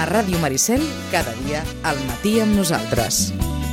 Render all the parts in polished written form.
A Ràdio Maricel, cada dia al matí amb nosaltres.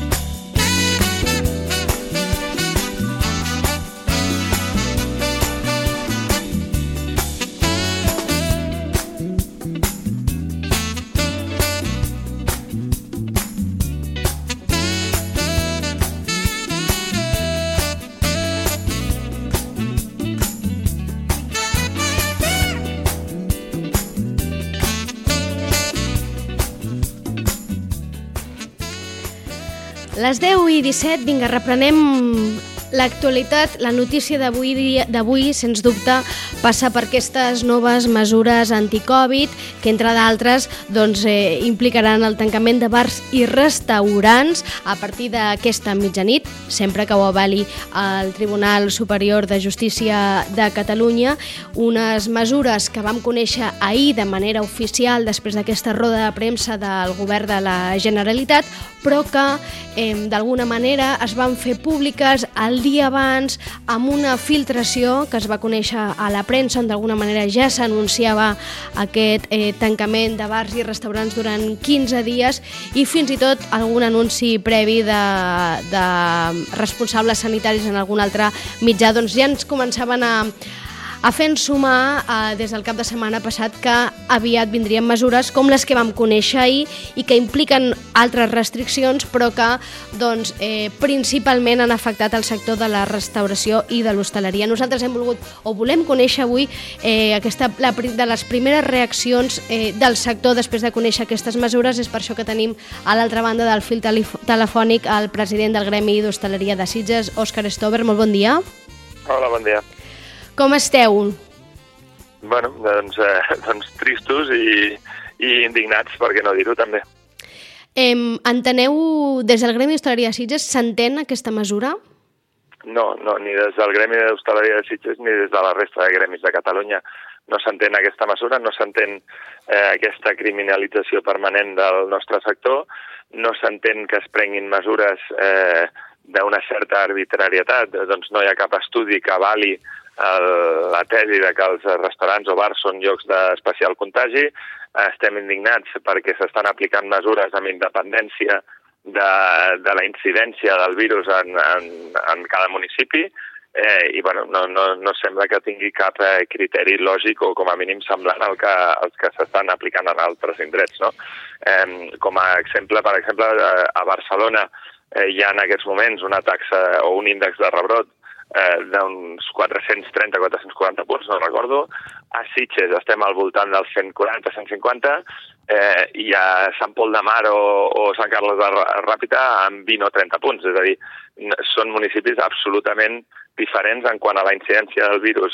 Les 10:17, vinga, reprenem l'actualitat. La notícia d'avui, sens dubte, passa per aquestes noves mesures anti-Covid que, entre d'altres, implicaran el tancament de bars i restaurants a partir d'aquesta mitjanit, sempre que ho avali el Tribunal Superior de Justícia de Catalunya. Unes mesures que vam conèixer ahir de manera oficial després d'aquesta roda de premsa del Govern de la Generalitat, però que d'alguna manera es van fer públiques el dia abans amb una filtració que es va conèixer a la premsa, on d'alguna manera ja s'anunciava aquest tancament de bars i restaurants durant 15 dies i fins i tot algun anunci previ de responsables sanitaris en algun altre mitjà. Doncs ja ens començaven a fer ensumar des del cap de setmana passat que aviat vindrien mesures com les que vam conèixer ahir i que impliquen altres restriccions, però que principalment han afectat el sector de la restauració i de l'hostaleria. Nosaltres hem volgut o volem conèixer avui de les primeres reaccions del sector després de conèixer aquestes mesures. És per això que tenim a l'altra banda del fil telefònic el president del Gremi d'Hostaleria de Sitges, Òscar Stover. Molt bon dia. Hola, bon dia. Com esteu? Bueno, doncs tristos i indignats, per què no dir-ho també. Enteneu, des del Gremi d'Hostaleria de Sitges, s'entén aquesta mesura? No, ni des del Gremi d'Hostaleria de Sitges ni des de la resta de gremis de Catalunya no s'entén aquesta mesura, no s'entén aquesta criminalització permanent del nostre sector, no s'entén que es prenguin mesures d'una certa arbitrarietat, doncs no hi ha cap estudi que avali la tesi de que els restaurants o bars són llocs d'especial contagi. Estem indignats perquè s'estan aplicant mesures amb independència de la incidència del virus en cada municipi i no sembla que tingui cap criteri lògic o com a mínim semblant als que s'estan aplicant en altres indrets, no? Com a exemple, per exemple, a Barcelona hi ha en aquests moments una taxa o un índex de rebrot d'uns 430-440 punts, no recordo. A Sitges estem al voltant dels 140-150 i a Sant Pol de Mar o Sant Carles de Ràpita amb 20 o 30 punts. És a dir, són municipis absolutament diferents en quant a la incidència del virus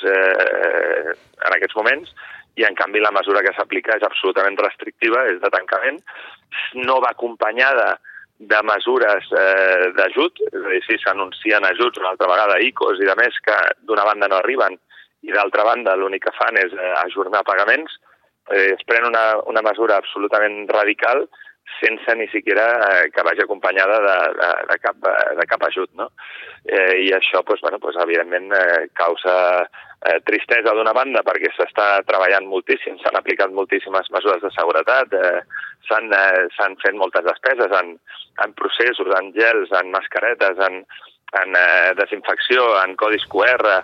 en aquests moments i, en canvi, la mesura que s'aplica és absolutament restrictiva, és de tancament. No va acompanyada de mesures d'ajut, és a dir, si s'anuncien ajuts una altra vegada, ICOs i de més, que d'una banda no arriben i d'altra banda l'únic que fan és ajornar pagaments, es pren una mesura absolutament radical sense ni siquiera que vagi acompanyada de cap ajut, no? I això, evidentment, causa tristesa d'una banda perquè s'està treballant moltíssim, s'han aplicat moltíssimes mesures de seguretat, s'han fet moltes despeses en processos, en gels, en mascaretes, en desinfecció, en codis QR,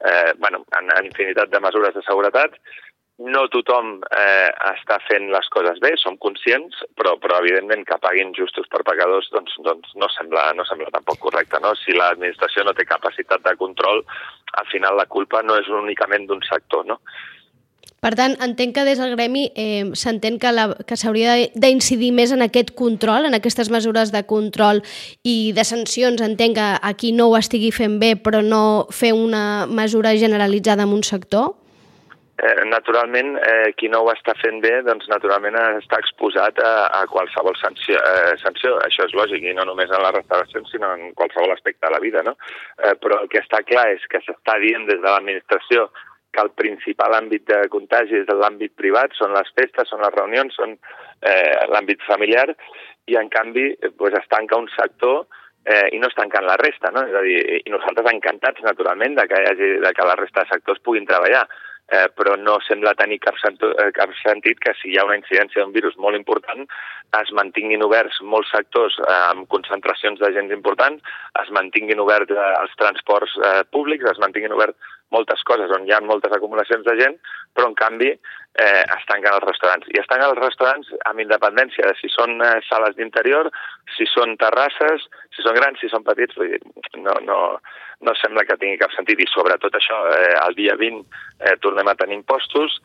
en infinitat de mesures de seguretat. No tothom està fent les coses bé, som conscients, però evidentment que paguin justos per pecadors no sembla tampoc correcte, no? Si l'administració no té capacitat de control, al final la culpa no és únicament d'un sector, no? Per tant, entenc que des del gremi s'entén que s'hauria d'incidir més en aquest control, en aquestes mesures de control i de sancions. Entenc que aquí no ho estigui fent bé, però no fer una mesura generalitzada en un sector? Naturalment, qui no ho està fent bé, doncs naturalment està exposat a qualsevol sanció. Això és lògic, i no només en la restauració, sinó en qualsevol aspecte de la vida, no? Però el que està clar és que s'està dient des de l'administració que el principal àmbit de contagi és l'àmbit privat, són les festes, són les reunions, són l'àmbit familiar, i en canvi es tanca un sector i no es tancant la resta, no? És a dir, i nosaltres encantats, naturalment, de que la resta de sectors puguin treballar. però no sembla tenir cap sentit que si hi ha una incidència d'un virus molt important es mantinguin oberts molts sectors amb concentracions de gent importants, es mantinguin oberts els transports públics, es mantinguin oberts moltes coses on hi ha moltes acumulacions de gent, però en canvi es tanquen els restaurants. I es tanquen els restaurants amb independència de si són sales d'interior, si són terrasses, si són grans, si són petits, vull dir, no sembla que tingui cap sentit. I sobretot això, el dia 20 tornem a tenir impostos,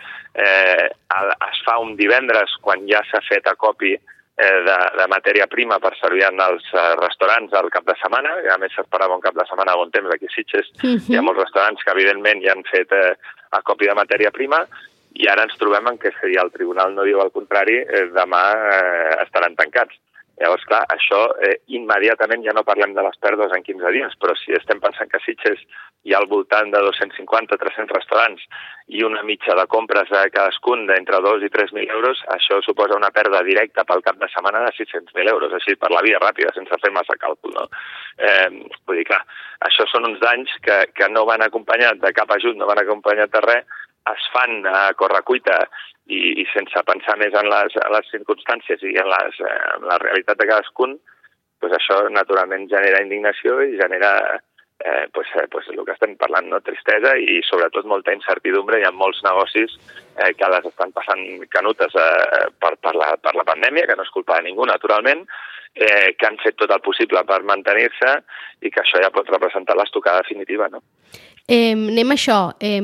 es fa un divendres quan ja s'ha fet acopi de matèria prima per servir en els restaurants al cap de setmana, a més s'esperava un cap de setmana a bon temps aquí a Sitges. Hi ha molts restaurants que evidentment ja han fet acopi de matèria prima i ara ens trobem en que si el tribunal no diu el contrari, demà estaran tancats. Llavors, clar, això immediatament ja no parlem de les pèrdues en 15 dies, però si estem pensant que a Sitges hi ha al voltant de 250-300 restaurants i una mitja de compres a cadascun d'entre 2 i 3.000 euros, això suposa una pèrdua directa pel cap de setmana de 600.000 euros, així per la via ràpida, sense fer massa càlcul, no? Vull dir, clar, això són uns danys que no van acompanyats de cap ajut, no van acompanyats de res, es fan a correcuita i sense pensar més en les circumstàncies i en la realitat de cadascun, doncs això naturalment genera indignació i genera el que estem parlant, no? Tristesa i sobretot molta incertidumbre. Hi ha molts negocis que les estan passant canutes per la pandèmia, que no és culpa de ningú, naturalment, que han fet tot el possible per mantenir-se i que això ja pot representar l'estocada definitiva, no? Anem a això.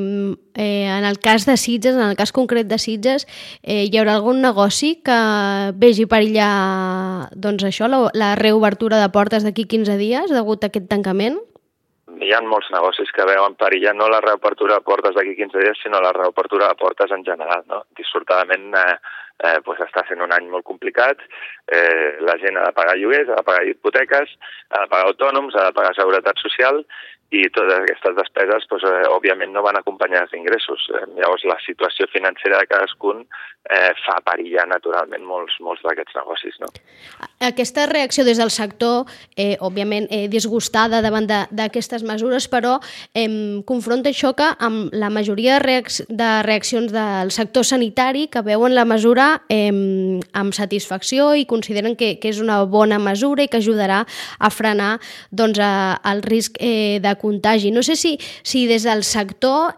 En el cas de Sitges, en el cas concret de Sitges, hi haurà algun negoci que vegi perillar doncs això, la reobertura de portes d'aquí 15 dies degut a aquest tancament? Hi ha molts negocis que veuen perillar no la reobertura de portes d'aquí 15 dies, sinó la reobertura de portes en general, no? Dissortadament està sent un any molt complicat, la gent ha de pagar lloguers, ha de pagar hipoteques, ha de pagar autònoms, ha de pagar seguretat social i totes aquestes despeses, òbviament, no van acompanyades d'ingressos. Llavors, la situació financera de cadascun fa perillar, naturalment, molts d'aquests negocis, no? Aquesta reacció des del sector, òbviament, disgustada davant d'aquestes mesures, però confronta i xoca amb la majoria de reaccions del sector sanitari que veuen la mesura amb satisfacció i consideren que és una bona mesura i que ajudarà a frenar el risc de contagi. No sé si des del sector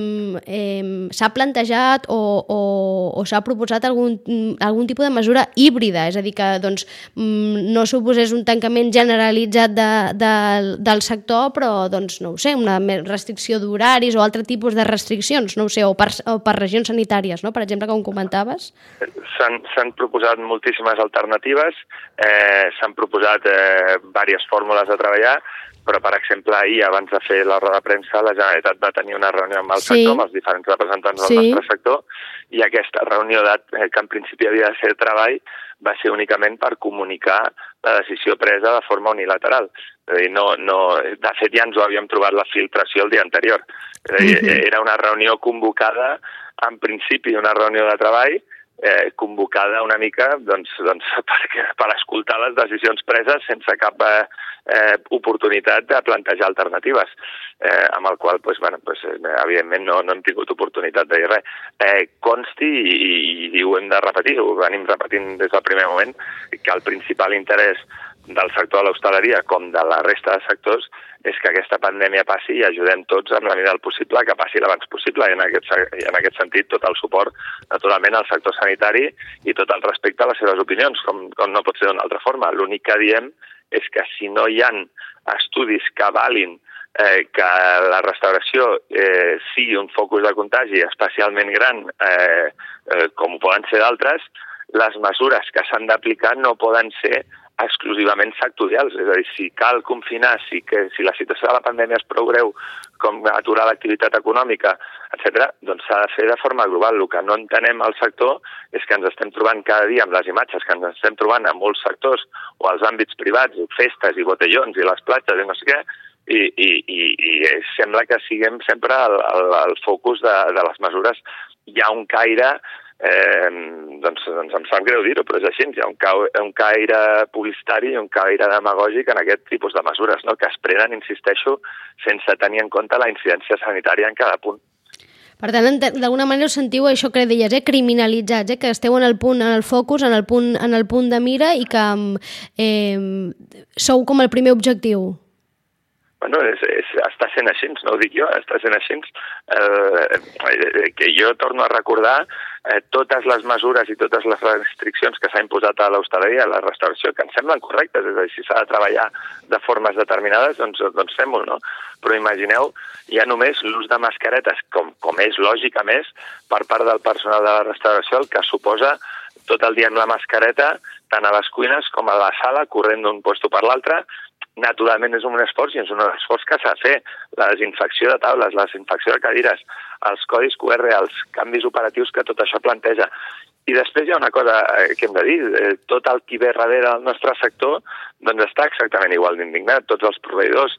s'ha plantejat o s'ha proposat algun tipus de mesura híbrida, és a dir, que no suposés un tancament generalitzat del sector, però no ho sé, una restricció d'horaris o altre tipus de restriccions, no ho sé, o per regions sanitàries, no? Per exemple, com comentaves. S'han proposat moltíssimes alternatives, s'han proposat diverses fórmules de treballar, però, per exemple, ahir, abans de fer la roda de premsa, la Generalitat va tenir una reunió amb el sector, amb els diferents representants del nostre sector, i aquesta reunió, que en principi havia de ser de treball, va ser únicament per comunicar la decisió presa de forma unilateral. És a dir, de fet, ja ens ho havíem trobat la filtració el dia anterior. És a dir, era una reunió convocada, en principi una reunió de treball, convocada una mica per escoltar les decisions preses sense cap oportunitat de plantejar alternatives, amb el qual, evidentment, no hem tingut oportunitat de dir res. Consti, i ho hem de repetir, ho venim repetint des del primer moment, que el principal interès del sector de l'hostaleria com de la resta de sectors és que aquesta pandèmia passi i ajudem tots en la medida del possible que passi l'abans possible, i en aquest sentit tot el suport, naturalment, al sector sanitari i tot el respecte a les seves opinions, com no pot ser d'una altra forma. L'únic que diem és que si no hi ha estudis que avalin que la restauració sigui un focus de contagi especialment gran, com ho poden ser d'altres, les mesures que s'han d'aplicar no poden ser exclusivament sectorials. És a dir, si cal confinar, si la situació de la pandèmia és prou greu com aturar l'activitat econòmica, etc., doncs s'ha de fer de forma global. El que no entenem al sector és que ens estem trobant cada dia amb les imatges que ens estem trobant a molts sectors o als àmbits privats, festes i botellons i les platges i no sé què, i sembla que siguem sempre al focus de les mesures. Hi ha un caire, em sap greu dir-ho, però és així, hi ha un caire publicitari i un caire demagògic en aquest tipus de mesures, no? Que es prenen, insisteixo, sense tenir en compte la incidència sanitària en cada punt. Per tant, d'alguna manera us sentiu això que deies, criminalitzats, que esteu en el focus, en el punt de mira i que sou com el primer objectiu. Bueno, està sent així, no ho dic jo, està sent així. Que jo torno a recordar totes les mesures i totes les restriccions que s'ha imposat a l'hostaleria, a la restauració, que ens semblen correctes, és a dir, si s'ha de treballar de formes determinades, doncs fem-ho, no? Però imagineu ja només l'ús de mascaretes, com és lògic, a més, per part del personal de la restauració, el que suposa tot el dia amb la mascareta, tant a les cuines com a la sala, corrent d'un lloc per l'altre. Naturalment és un esforç i és un esforç que s'ha de fer. La desinfecció de taules, la desinfecció de cadires, els codis QR, els canvis operatius que tot això planteja. I després hi ha una cosa que hem de dir, tot el qui ve darrere del nostre sector doncs està exactament igual d'indignat. Tots els proveïdors,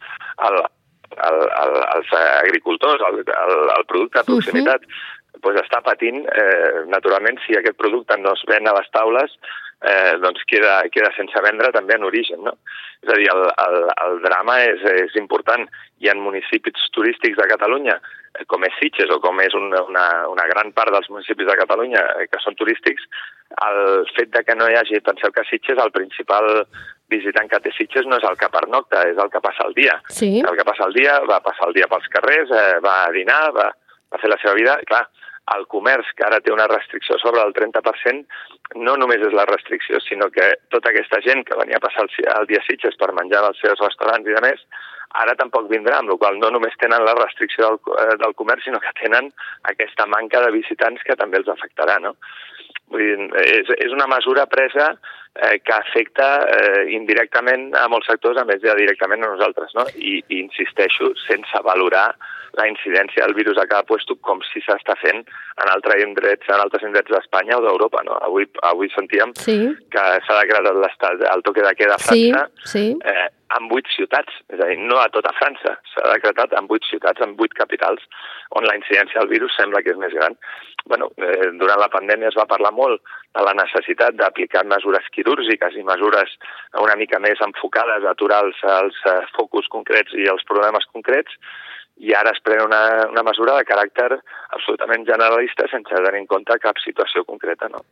els agricultors, el producte de proximitat, doncs està patint, naturalment, si aquest producte no es ven a les taules, doncs queda sense vendre també en origen, no? És a dir, el drama és important. Hi ha municipis turístics de Catalunya, com és Sitges o com és una gran part dels municipis de Catalunya que són turístics, el fet de que no hi hagi, penseu que Sitges, el principal visitant que té Sitges no és el que pernocta, és el que passa el dia. Sí. El que passa el dia, va passar el dia pels carrers, va a dinar, va fer la seva vida. Clar, el comerç, que ara té una restricció sobre el 30%, no només és la restricció, sinó que tota aquesta gent que venia a passar el dia a Sitges per menjar als seus restaurants i de més, ara tampoc vindrà, amb la qual no només tenen la restricció del comerç, sinó que tenen aquesta manca de visitants que també els afectarà, no? Vull dir, és una mesura presa que afecta indirectament a molts sectors, a més ja directament a nosaltres, no? I insisteixo, sense valorar la incidència del virus a cada lloc com si s'està fent en altres indrets d'Espanya o d'Europa, no? Avui sentíem que s'ha decretat el toque de queda a França en 8 ciutats, és a dir, no a tota França, s'ha decretat en 8 ciutats, en 8 capitals, on la incidència del virus sembla que és més gran. Bueno, durant la pandèmia es va parlar molt de la necessitat d'aplicar mesures quirúrgiques i mesures una mica més enfocades a aturar els focus concrets i els problemes concrets, i ara es pren una mesura de caràcter absolutament generalista sense tenir en compte cap situació concreta, no?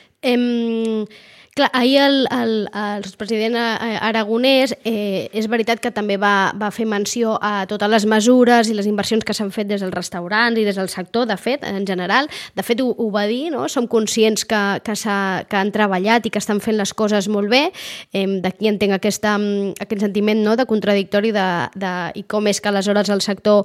Clar, ahir el president aragonès és veritat que també va fer menció a totes les mesures i les inversions que s'han fet des dels restaurants i des del sector, de fet, en general. De fet, ho va dir, no? Som conscients que han treballat i que estan fent les coses molt bé. D'aquí entenc aquest sentiment, no?, de contradictori i com és que aleshores el sector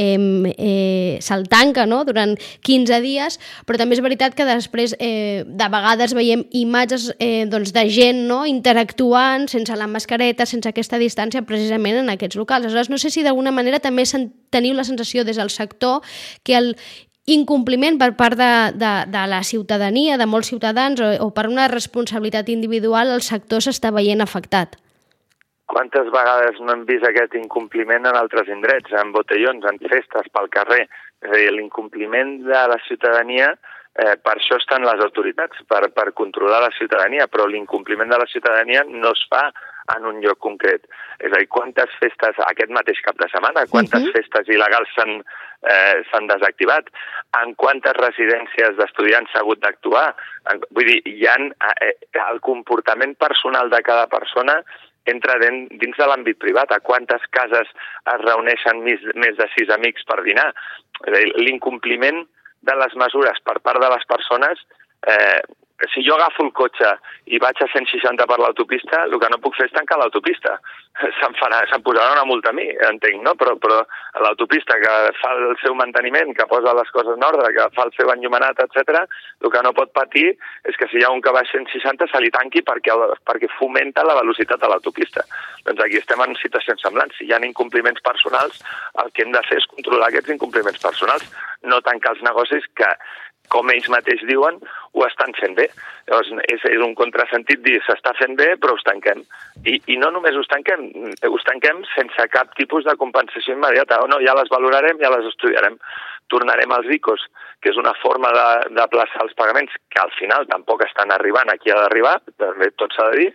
se'l tanca, no?, durant 15 dies, però també és veritat que després de vegades veiem imatges de gent, no?, interactuant sense la mascareta, sense aquesta distància, precisament en aquests locals. Aleshores, no sé si d'alguna manera també teniu la sensació des del sector que el incompliment per part de la ciutadania, de molts ciutadans, o per una responsabilitat individual, el sector s'està veient afectat. Quantes vegades no hem vist aquest incompliment en altres indrets, en botellons, en festes, pel carrer? És a dir, l'incompliment de la ciutadania, per això estan les autoritats, per controlar la ciutadania, però l'incompliment de la ciutadania no es fa en un lloc concret. És a dir, quantes festes, aquest mateix cap de setmana, quantes festes il·legals s'han desactivat, en quantes residències d'estudiants s'ha hagut d'actuar. Vull dir, el comportament personal de cada persona entra dins de l'àmbit privat. A quantes cases es reuneixen més de 6 amics per dinar? És a dir, l'incompliment de les mesures per part de les persones, si jo agafo el cotxe i vaig a 160 per l'autopista, el que no puc fer és tancar l'autopista. Se'm posarà una multa a mi, entenc, no? Però l'autopista que fa el seu manteniment, que posa les coses en ordre, que fa el seu enllumenat, etc., el que no pot patir és que si hi ha un que va a 160 se li tanqui perquè fomenta la velocitat a l'autopista. Doncs aquí estem en situacions semblants. Si hi ha incompliments personals, el que hem de fer és controlar aquests incompliments personals, no tancar els negocis que, com ells mateix diuen, ho estan fent bé. Llavors, és un contrasentit dir s'està fent bé, però us tanquem. I no només us tanquem sense cap tipus de compensació immediata. No, ja les valorarem, ja les estudiarem. Tornarem als ICOs, que és una forma d'aplaçar els pagaments, que al final tampoc estan arribant a qui ha d'arribar, també tot s'ha de dir,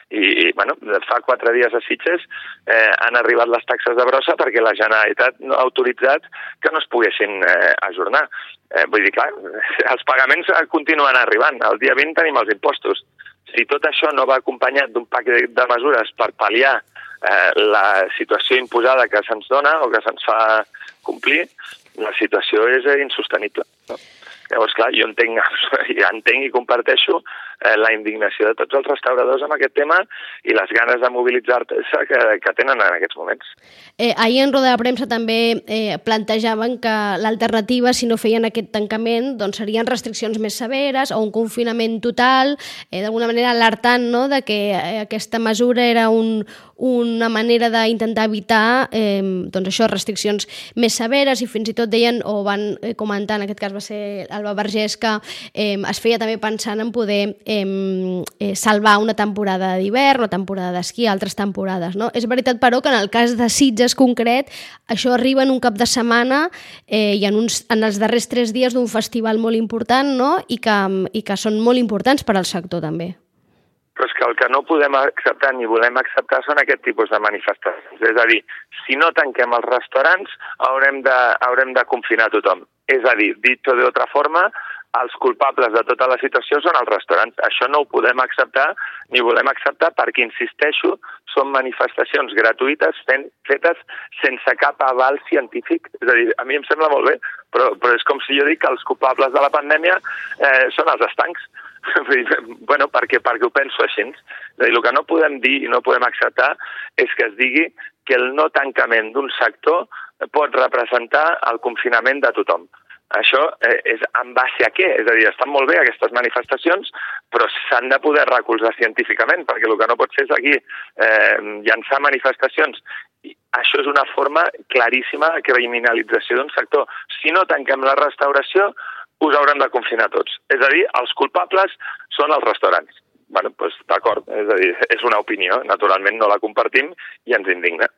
I fa 4 dies a Sitges han arribat les taxes de brossa perquè la Generalitat no ha autoritzat que no es poguessin ajornar. Vull dir, clar, els pagaments continuen arribant. El dia 20 tenim els impostos. Si tot això no va acompanyat d'un paquet de mesures per pal·liar la situació imposada que se'ns dona o que se'ns fa complir, la situació és insostenible. Llavors, clar, jo entenc i comparteixo la indignació de tots els restauradors amb aquest tema i les ganes de mobilitzar-se que tenen en aquests moments. Ahir en roda de premsa també plantejaven que l'alternativa, si no feien aquest tancament, doncs serien restriccions més severes o un confinament total, d'alguna manera alertant, no?, de que aquesta mesura era una manera d'intentar evitar doncs això, restriccions més severes, i fins i tot deien, o van comentar, en aquest cas va ser Alba Vergés, que es feia també pensant en poder salvar una temporada d'hivern, una temporada d'esquí, altres temporades, no? És veritat, però, que en el cas de Sitges concret, això arriba en un cap de setmana i en els darrers 3 dies d'un festival molt important, no?, i que són molt importants per al sector també. Però és que el que no podem acceptar ni volem acceptar són aquest tipus de manifestacions. És a dir, si no tanquem els restaurants, haurem de confinar tothom. És a dir, dit de otra forma, els culpables de tota la situació són els restaurants. Això no ho podem acceptar ni volem acceptar perquè, insisteixo, són manifestacions gratuïtes fetes sense cap aval científic. És a dir, a mi em sembla molt bé, però és com si jo dic que els culpables de la pandèmia són els estancs. Bueno, perquè ho penso així. És a dir, el que no podem dir i no podem acceptar és que es digui que el no tancament d'un sector pot representar el confinament de tothom. Això és en base a què? És a dir, estan molt bé aquestes manifestacions, però s'han de poder recolzar científicament, perquè el que no pot ser és aquí llançar manifestacions. I això és una forma claríssima de criminalització d'un sector. Si no tanquem la restauració, us haurem de confinar tots. És a dir, els culpables són els restaurants. Bé, doncs d'acord, és a dir, és una opinió, naturalment no la compartim i ens indigna.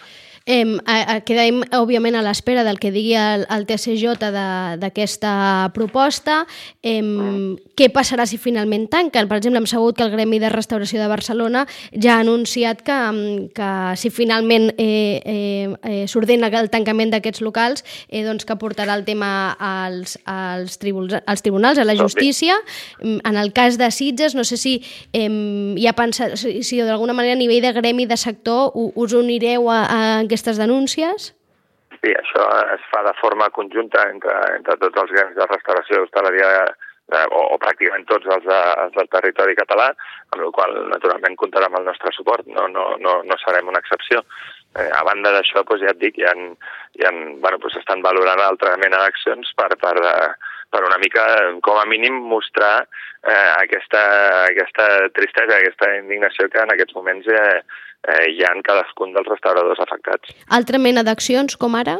Quedem, òbviament, a l'espera del que digui el TSJ d'aquesta proposta. Què passarà si finalment tanquen? Per exemple, hem sabut que el Gremi de Restauració de Barcelona ja ha anunciat que si finalment s'ordena el tancament d'aquests locals, doncs que portarà el tema als tribunals, a la justícia. En el cas de Sitges, no sé si hi ha pensat, si d'alguna manera a nivell de gremi de sector us unireu a aquestes denúncies? Sí, això es fa de forma conjunta entre tots els gremis de restauració i hostaleria, o pràcticament tots els del territori català, amb la qual naturalment comptarà amb el nostre suport, no serem una excepció. A banda d'això, ja et dic, estan valorant altra mena d'accions per una mica, com a mínim, mostrar aquesta tristesa, aquesta indignació que en aquests moments hi ha en cadascun dels restauradors afectats. Altra mena d'accions, com ara?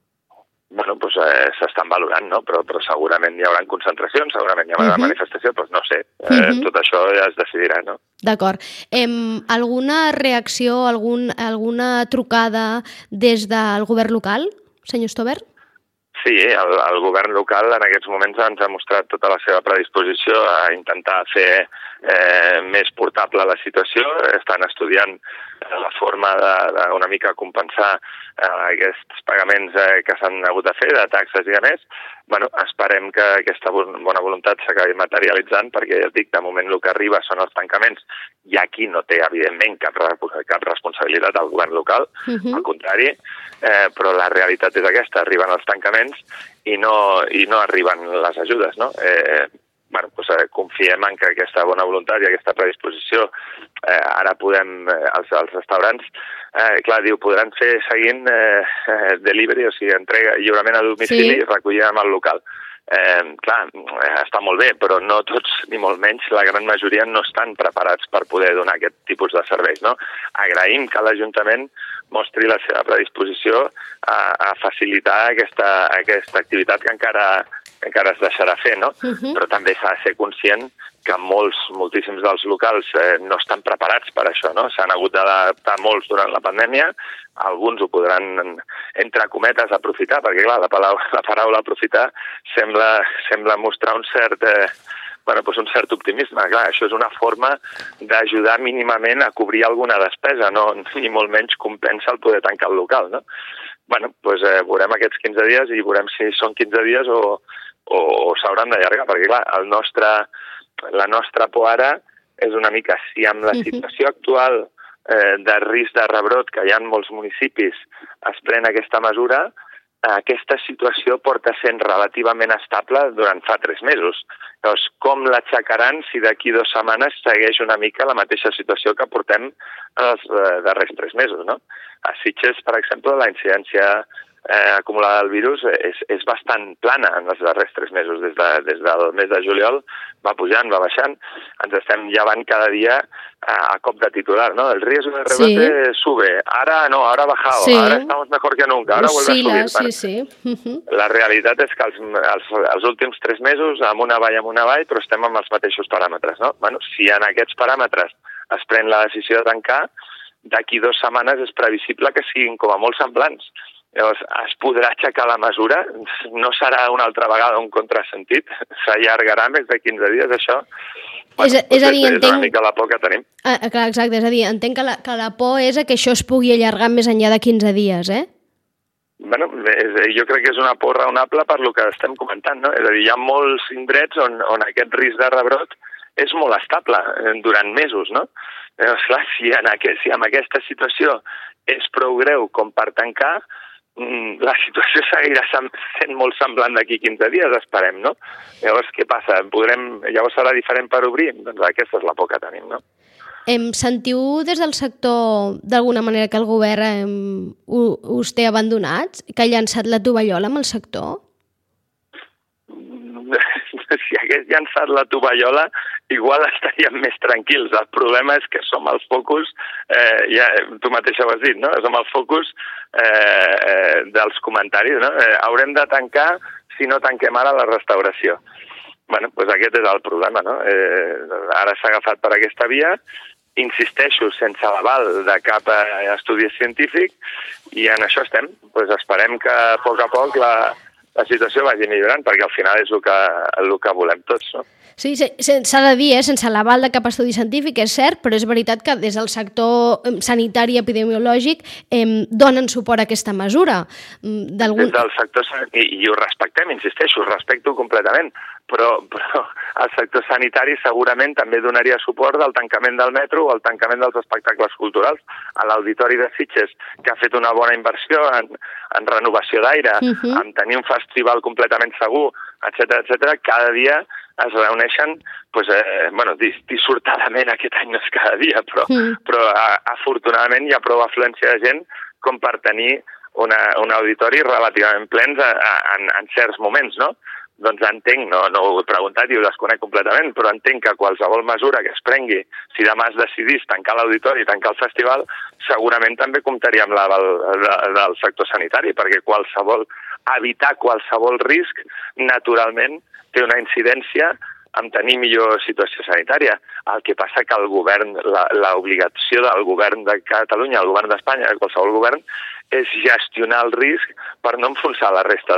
S'estan valorant, no? Però segurament hi haurà concentracions, segurament hi haurà manifestació, doncs no sé. Tot això ja es decidirà, no? D'acord. Alguna reacció, alguna trucada des del govern local, senyor Stover? Sí, el govern local en aquests moments ens ha mostrat tota la seva predisposició a intentar fer més portable la situació. Estan estudiant la forma d'una mica compensar aquests pagaments que s'han hagut de fer, de taxes i de més. Esperem que aquesta bona voluntat s'acabi materialitzant, perquè ja et dic, de moment el que arriba són els tancaments i aquí no té, evidentment, cap responsabilitat al govern local, al contrari, però la realitat és aquesta, arriben els tancaments i no arriben les ajudes, no? Confiem en que aquesta bona voluntat i aquesta predisposició ara podem, els restaurants, podran fer seguint delivery, o sigui, entrega, lliurament a domicili i recollint amb el local. Està molt bé, però no tots, ni molt menys, la gran majoria no estan preparats per poder donar aquest tipus de serveis, no? Agraïm que l'Ajuntament mostri la seva predisposició a facilitar aquesta activitat que encara es deixarà fer, no? Però també s'ha de ser conscient que moltíssims dels locals no estan preparats per això, no? S'han hagut d'adaptar molts durant la pandèmia, alguns ho podran, entre cometes, aprofitar, perquè clar, la paraula aprofitar sembla mostrar un cert doncs un cert optimisme. Clar, això és una forma d'ajudar mínimament a cobrir alguna despesa, no, ni molt menys compensa el poder tancar el local, no? Doncs veurem aquests 15 dies i veurem si són 15 dies o s'hauran d'allargar, perquè clar, la nostra por ara és una mica si amb la situació actual de risc de rebrot que hi ha en molts municipis es pren aquesta mesura, aquesta situació porta sent relativament estable durant fa 3 mesos. Llavors, com l'aixecaran si d'aquí 2 setmanes segueix una mica la mateixa situació que portem els darrers 3 mesos, no? A Sitges, per exemple, la incidència acumulada del virus és bastant plana en els darrers 3 mesos. Des del mes de juliol va pujant, va baixant. Ens estem llevant cada dia a cop de titular, ¿no? El riesgo de rebote sube. Ahora no, ahora ha bajado. Ahora estamos mejor que nunca. Ahora vuelve a subir. Sí. La realitat és que els últims 3 mesos, amb una vall, però estem amb els mateixos paràmetres, no? Si en aquests paràmetres es pren la decisió de tancar, d'aquí 2 setmanes és previsible que siguin com a molt semblants. Llavors, es podrà aixecar la mesura, no serà una altra vegada un contrasentit, s'allargarà més de 15 dies, això. És a dir, entenc... És una mica la por que tenim. Clar, exacte, és a dir, entenc que la por és que això es pugui allargar més enllà de 15 dies, eh? Jo crec que és una por raonable per lo que estem comentant, no? És a dir, hi ha molts indrets on aquest risc de rebrot és molt estable durant mesos, no? Llavors, clar, si amb aquesta situació és prou greu com per tancar, la situació seguirà sent molt semblant d'aquí 15 dies, esperem, no? Llavors, què passa? Llavors serà diferent per obrir? Doncs aquesta és la por que tenim, no? Sentiu des del sector d'alguna manera que el govern us té abandonats? Que ha llançat la tovallola amb el sector? Si hagués llançat la tovallola, igual estaríem més tranquils. El problema és que som el focus, tu mateixa ho has dit, no? Som el focus dels comentaris, no? Haurem de tancar si no tanquem ara la restauració. Doncs aquest és el problema, no? Ara s'ha agafat per aquesta via, insisteixo, sense l'aval de cap estudi científic, i en això estem. Esperem que a poc la situació vagi millorant, perquè al final és el que volem tots, no? Sí, s'ha de dir, sense l'aval de cap estudi científic, és cert, però és veritat que des del sector sanitari epidemiològic donen suport a aquesta mesura. Des del sector sanitari, i ho respectem, insisteixo, ho respecto completament, però el sector sanitari segurament també donaria suport al tancament del metro o al tancament dels espectacles culturals. A l'Auditori de Sitges, que ha fet una bona inversió en renovació d'aire, en tenir un festival completament segur, etcètera, cada dia es reuneixen, dissortadament aquest any no és cada dia, però afortunadament hi ha prou afluència de gent com per tenir un auditori relativament plens en certs moments, no? Doncs entenc, no ho he preguntat i ho desconec completament, però entenc que qualsevol mesura que es prengui, si demà es decidís tancar l'auditori, tancar el festival, segurament també comptaria amb l'aval del sector sanitari, perquè evitar qualsevol risc, naturalment, té una incidència en tenir millor situació sanitària. El que passa que el govern, l'obligació del govern de Catalunya, el govern d'Espanya, qualsevol govern, és gestionar el risc per no enfonsar la resta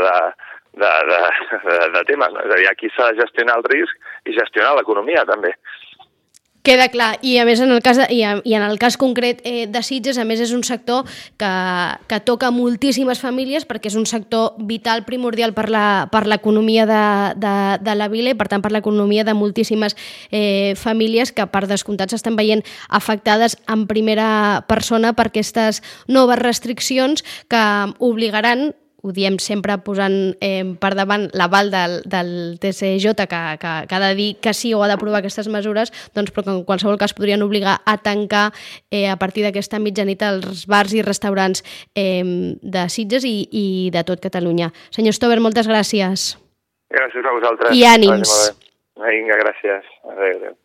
de temes. No? És a dir, aquí s'ha de gestionar el risc i gestionar l'economia, també. Queda clar, i a més en el cas concret de Sitges, a més és un sector que toca moltíssimes famílies perquè és un sector vital, primordial per l'economia de la vila i per tant per l'economia de moltíssimes famílies que per descomptat s'estan veient afectades en primera persona per aquestes noves restriccions que obligaran, ho diem sempre posant per davant l'aval del TCJ que ha de dir que sí o ha d'aprovar aquestes mesures, doncs, però que en qualsevol cas podrien obligar a tancar a partir d'aquesta mitjanit els bars i restaurants de Sitges i de tot Catalunya. Senyor Stover, moltes gràcies. Gràcies a vosaltres. I ànims. Vinga, gràcies. Adéu.